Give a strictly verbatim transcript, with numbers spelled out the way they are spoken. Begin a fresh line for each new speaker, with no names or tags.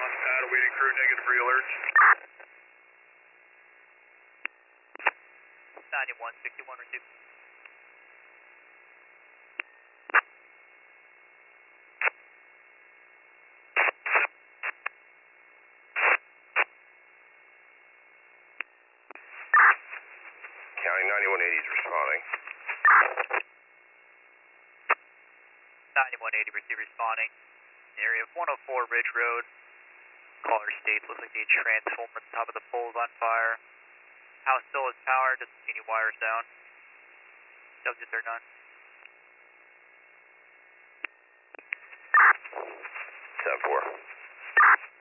pad, awaiting crew, negative three alert.
ninety-one sixty-one, receive.
County ninety-one eighty is responding.
ninety-one eighty, receive responding. Area of one oh four Ridge Road. Caller states, looks like the transformer at the top of the pole is on fire. House still is powered, doesn't see any wires down. Subject thirty-nine.
ten four.